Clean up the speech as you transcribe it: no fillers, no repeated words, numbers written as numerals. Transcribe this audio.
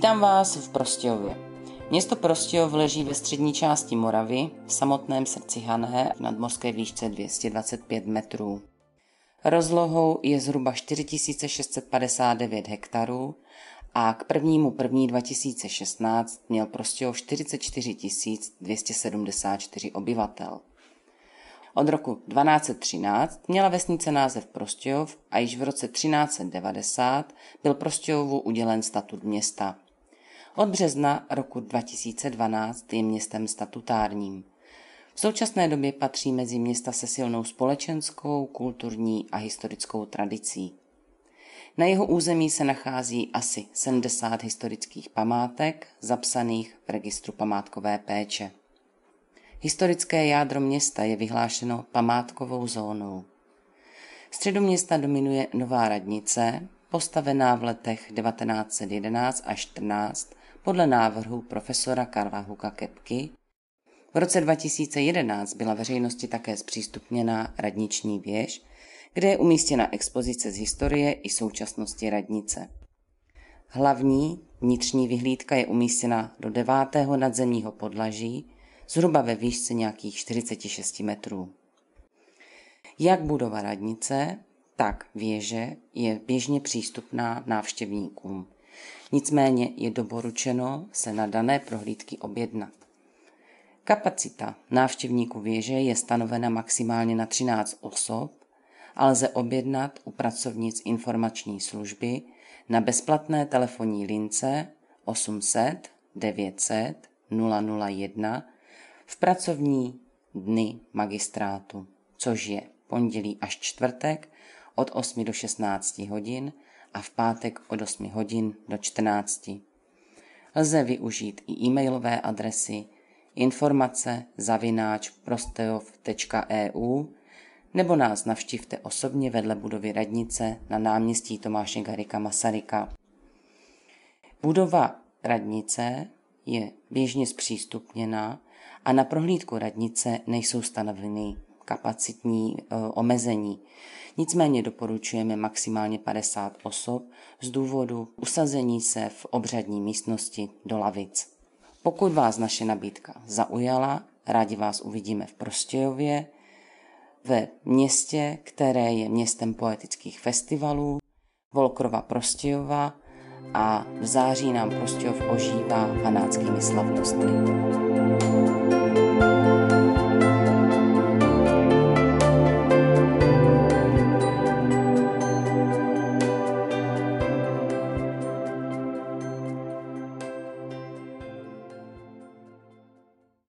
Vítám vás v Prostějově. Město Prostějov leží ve střední části Moravy, v samotném srdci Hané, v nadmořské výšce 225 metrů. Rozlohou je zhruba 4659 hektarů a k 1.1.2016 měl Prostějov 44 274 obyvatel. Od roku 1213 měla vesnice název Prostějov a již v roce 1390 byl Prostějovu udělen statut města. Od března roku 2012 je městem statutárním. V současné době patří mezi města se silnou společenskou, kulturní a historickou tradicí. Na jeho území se nachází asi 70 historických památek zapsaných v registru památkové péče. Historické jádro města je vyhlášeno památkovou zónou. Středu města dominuje nová radnice, postavená v letech 1911 až 14 podle návrhu profesora Karla Huka Kepky. V roce 2011 byla veřejnosti také zpřístupněna radniční věž, kde je umístěna expozice z historie i současnosti radnice. Hlavní vnitřní vyhlídka je umístěna do 9. nadzemního podlaží, zhruba ve výšce nějakých 46 metrů. Jak budova radnice, tak věže je běžně přístupná návštěvníkům. Nicméně je doporučeno se na dané prohlídky objednat. Kapacita návštěvníků věže je stanovena maximálně na 13 osob a lze objednat u pracovnic informační služby na bezplatné telefonní lince 800 900 001 v pracovní dny magistrátu, což je pondělí až čtvrtek od 8 do 16 hodin a v pátek od 8 hodin do 14. Lze využít i e-mailové adresy informace@prostejov.eu nebo nás navštivte osobně vedle budovy radnice na náměstí Tomáše Garrigua Masaryka. Budova radnice je běžně zpřístupněna a na prohlídku radnice nejsou stanoveny kapacitní omezení. Nicméně doporučujeme maximálně 50 osob z důvodu usazení se v obřadní místnosti do lavic. Pokud vás naše nabídka zaujala, rádi vás uvidíme v Prostějově, ve městě, které je městem poetických festivalů, Volkrova Prostějova, a v září nám Prostějov ožívá hanáckými slavnostmi.